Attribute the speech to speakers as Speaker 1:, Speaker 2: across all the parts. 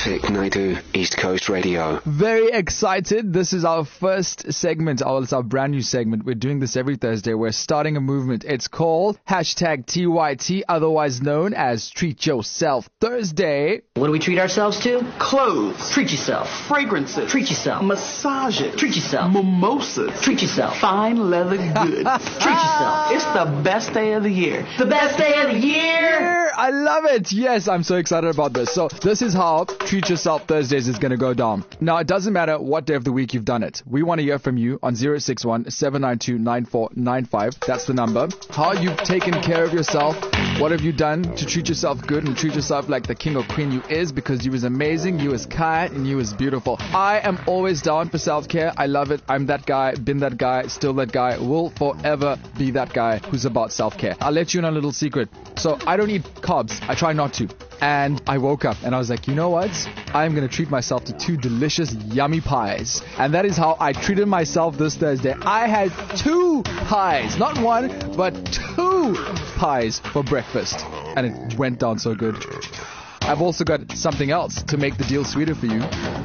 Speaker 1: Vic Naidu, East Coast Radio.
Speaker 2: Very excited. This is our first segment. It's our brand new segment. We're doing this every Thursday. We're starting a movement. It's called #TYT, otherwise known as Treat Yourself Thursday.
Speaker 3: What do we treat ourselves to?
Speaker 4: Clothes.
Speaker 3: Treat yourself.
Speaker 4: Fragrances.
Speaker 3: Treat yourself.
Speaker 4: Massages.
Speaker 3: Treat yourself.
Speaker 4: Mimosas.
Speaker 3: Treat yourself.
Speaker 4: Fine leather goods.
Speaker 3: Treat yourself.
Speaker 4: It's the best day of the year.
Speaker 3: The best day of the year.
Speaker 2: I love it. Yes, I'm so excited about this. So this is how Treat Yourself Thursdays is going to go down. Now, it doesn't matter what day of the week you've done it. We want to hear from you on 061-792-9495. That's the number. How you've taken care of yourself. What have you done to treat yourself good and treat yourself like the king or queen you is, because you is amazing, you is kind, and you is beautiful. I am always down for self-care. I love it. I'm that guy, been that guy, still that guy, will forever be that guy who's about self-care. I'll let you in on a little secret. So I don't eat carbs. I try not to. And I woke up and I was like, you know what? I'm going to treat myself to 2 delicious, yummy pies. And that is how I treated myself this Thursday. I had 2 pies. Not 1, but 2 pies for breakfast. And it went down so good. I've also got something else to make the deal sweeter for you.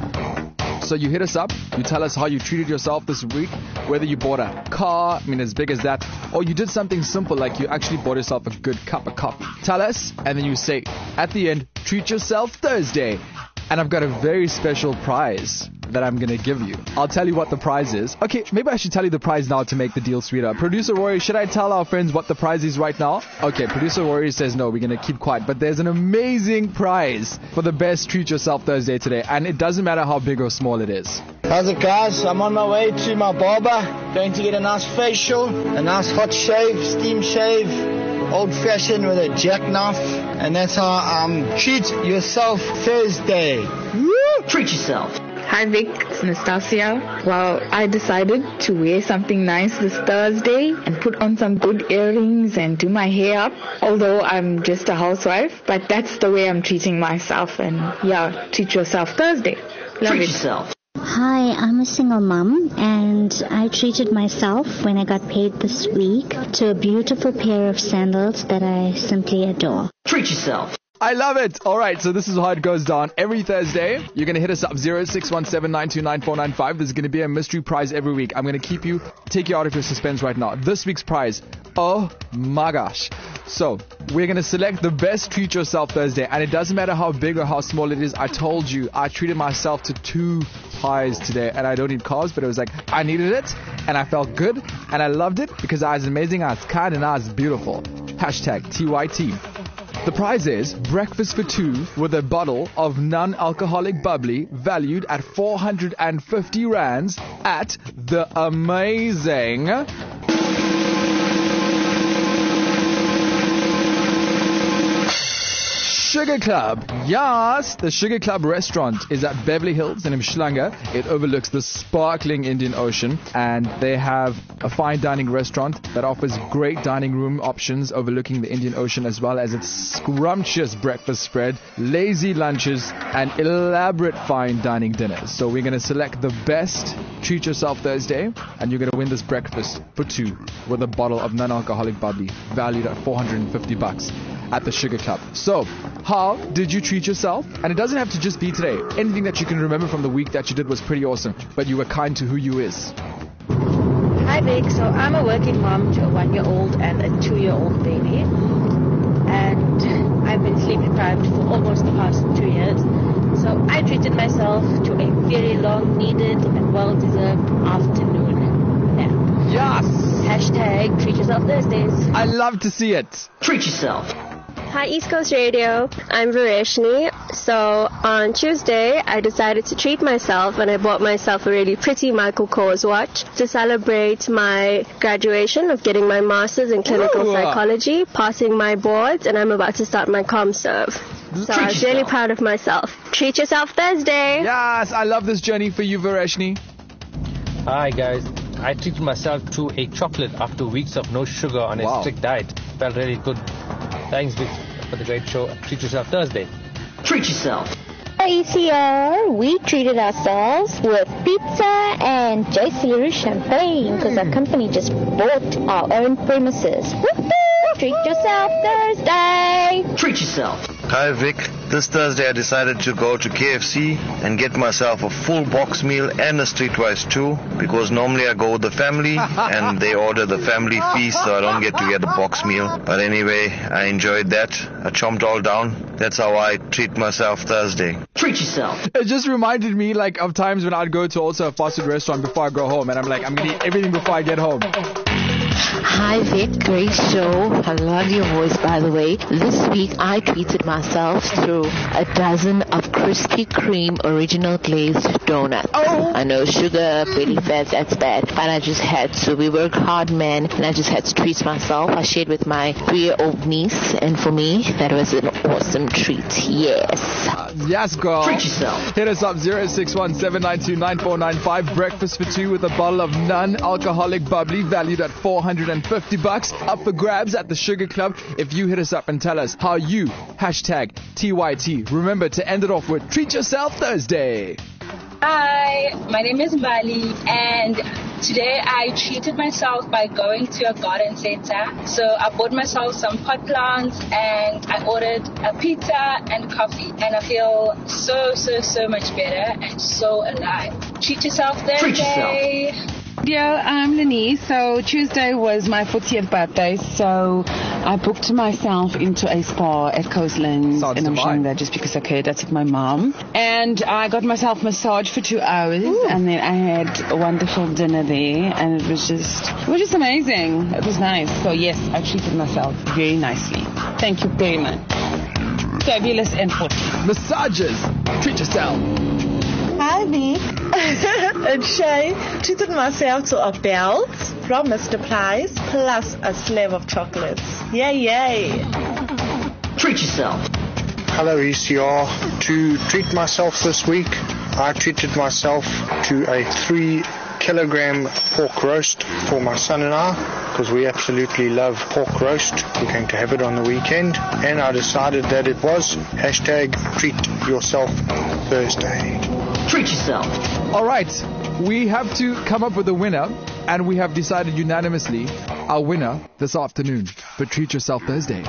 Speaker 2: So you hit us up, you tell us how you treated yourself this week, whether you bought a car, as big as that, or you did something simple like you actually bought yourself a good cup of coffee. Tell us, and then you say, at the end, Treat Yourself Thursday. And I've got a very special prize that I'm going to give you. I'll tell you what the prize is. Okay, maybe I should tell you the prize now to make the deal sweeter. Producer Rory, should I tell our friends what the prize is right now? Okay, Producer Rory says no, we're going to keep quiet. But there's an amazing prize for the best Treat Yourself Thursday today. And it doesn't matter how big or small it is.
Speaker 5: How's it, guys? I'm on my way to my barber. Going to get a nice facial, a nice hot shave, steam shave, old-fashioned with a jackknife. And that's how Treat Yourself Thursday.
Speaker 3: Woo! Treat yourself.
Speaker 6: Hi Vic, it's Nastasia. Well, I decided to wear something nice this Thursday and put on some good earrings and do my hair up. Although I'm just a housewife, but that's the way I'm treating myself. And yeah, Treat Yourself Thursday. Love
Speaker 3: Treat
Speaker 6: it.
Speaker 3: yourself.
Speaker 7: Hi, I'm a single mom, and I treated myself when I got paid this week to a beautiful pair of sandals that I simply adore.
Speaker 3: Treat yourself.
Speaker 2: I love it. All right, so this is how it goes down. Every Thursday, you're going to hit us up 0617929495. There's going to be a mystery prize every week. I'm going to take you out of your suspense right now. This week's prize, oh my gosh. So, we're going to select the best Treat Yourself Thursday, and it doesn't matter how big or how small it is. I told you, I treated myself to 2 pies today, and I don't eat carbs, but it was like, I needed it, and I felt good, and I loved it, because I was amazing, I was kind, and I was beautiful. #TYT. The prize is breakfast for 2 with a bottle of non-alcoholic bubbly valued at 450 rands at the amazing Sugar Club. Yes, the Sugar Club restaurant is at Beverly Hills in Umhlanga. It overlooks the sparkling Indian Ocean, and they have a fine dining restaurant that offers great dining room options overlooking the Indian Ocean, as well as its scrumptious breakfast spread, lazy lunches, and elaborate fine dining dinners. So we're going to select the best Treat Yourself Thursday, and you're going to win this breakfast for 2 with a bottle of non-alcoholic bubbly valued at $450 at the Sugar Club. So, how did you treat yourself? And it doesn't have to just be today. Anything that you can remember from the week that you did was pretty awesome, but you were kind to who you is.
Speaker 8: Hi Vic, so I'm a working mom to a 1-year-old and a 2-year-old baby, and I've been sleep deprived for almost the past 2 years. So I treated myself to a very long needed and well-deserved afternoon nap.
Speaker 2: Yes!
Speaker 8: #Treat Yourself Thursdays.
Speaker 2: I love to see it.
Speaker 3: Treat yourself.
Speaker 9: Hi East Coast Radio, I'm Vareshni. So on Tuesday I decided to treat myself and I bought myself a really pretty Michael Kors watch to celebrate my graduation of getting my master's in clinical psychology, passing my boards, and I'm about to start my ComServe. So I was really proud of myself. Treat Yourself Thursday.
Speaker 2: Yes, I love this journey for you, Vareshni.
Speaker 10: Hi guys, I treated myself to a chocolate after weeks of no sugar on a strict diet. Felt really good. Thanks, Vic, for the great show. Treat Yourself Thursday.
Speaker 3: Treat yourself.
Speaker 11: ECR, we treated ourselves with pizza and JC Champagne because our company just bought our own premises. Woo-hoo! Treat Yourself Thursday.
Speaker 3: Treat yourself.
Speaker 12: Hi Vic, this Thursday I decided to go to KFC and get myself a full box meal and a streetwise too, because normally I go with the family and they order the family feast, so I don't get to get a box meal. But anyway, I enjoyed that. I chomped all down. That's how I treat myself Thursday.
Speaker 3: Treat yourself.
Speaker 2: It just reminded me of times when I'd go to also a fast food restaurant before I go home, and I'm like, I'm gonna eat everything before I get home.
Speaker 13: Hi Vic, great show. I love your voice, by the way. This week I treated myself through a dozen of Krispy Kreme original glazed donuts.
Speaker 2: Oh.
Speaker 13: I know sugar, belly fat, that's bad, but I just had to. We work hard, man, and I just had to treat myself. I shared with my 3-year-old niece, and for me, that was an awesome treat. Yes.
Speaker 2: Yes, girl.
Speaker 3: Treat yourself.
Speaker 2: Hit us up 061-792-9495. Breakfast for two with a bottle of non-alcoholic bubbly valued at $450. Up for grabs at the Sugar Club if you hit us up and tell us how you hashtag TYT. Remember to end it off with Treat Yourself Thursday.
Speaker 14: Hi, my name is Bali, and today I treated myself by going to a garden center. So I bought myself some pot plants and I ordered a pizza and coffee, and I feel so much better and so alive. Treat yourself Thursday.
Speaker 3: Treat yourself.
Speaker 15: Yo, I'm Lenise. So Tuesday was my 40th birthday, so I booked myself into a spa at Coastlands in Umhlanga just because I could. I took my mom, and I got myself massage for 2 hours. Ooh. And then I had a wonderful dinner there, and it was just amazing. It was nice. So yes, I treated myself very nicely. Thank you very much. Fabulous and 40.
Speaker 2: Massages. Treat yourself.
Speaker 16: Hi, me. And Shay, treated myself to a belt from Mr. Price plus a slab of chocolates. Yay.
Speaker 3: Treat yourself.
Speaker 17: Hello, ECR. To treat myself this week, I treated myself to a 3-kilogram pork roast for my son and I, because we absolutely love pork roast. We're going to have it on the weekend, and I decided that it was hashtag Treat Yourself Thursday.
Speaker 3: Treat yourself.
Speaker 2: All right, we have to come up with a winner, and we have decided unanimously our winner this afternoon for Treat Yourself Thursday.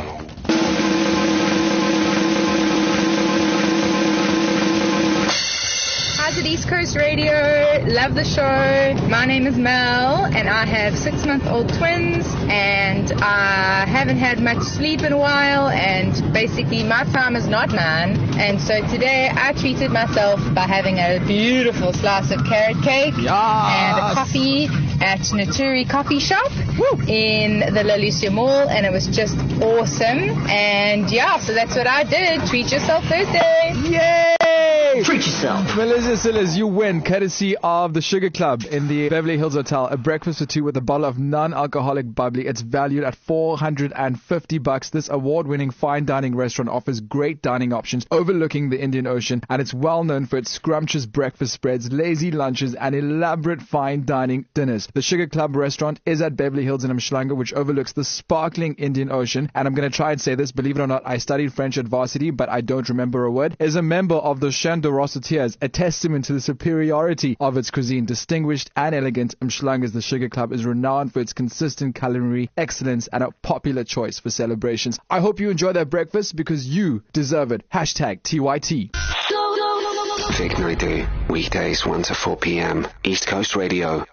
Speaker 18: Hi to East Coast Radio. Love the show. My name is Mel, and I have 6-month-old twins, and I haven't had much sleep in a while, and basically my time is not mine. And so today I treated myself by having a beautiful slice of carrot cake and a coffee at Naturi Coffee Shop in the La Lucia Mall, and it was just awesome. And yeah, so that's what I did. Treat Yourself Thursday.
Speaker 2: Yay!
Speaker 3: Treat yourself.
Speaker 2: Melissa Silas, you win courtesy of the Sugar Club in the Beverly Hills Hotel. A breakfast for two with a bottle of non-alcoholic bubbly. It's valued at $450. This award-winning fine dining restaurant offers great dining options overlooking the Indian Ocean, and it's well known for its scrumptious breakfast spreads, lazy lunches, and elaborate fine dining dinners. The Sugar Club restaurant is at Beverly Hills in Umhlanga, which overlooks the sparkling Indian Ocean. And I'm going to try and say this, believe it or not, I studied French at varsity, but I don't remember a word. Is a member of the Chant de Rossetiers, a testament to the superiority of its cuisine. Distinguished and elegant, Umhlanga's The Sugar Club is renowned for its consistent culinary excellence and a popular choice for celebrations. I hope you enjoy that breakfast because you deserve it. Hashtag TYT.
Speaker 1: Vic Naidu, weekdays 1 to 4 p.m. East Coast Radio.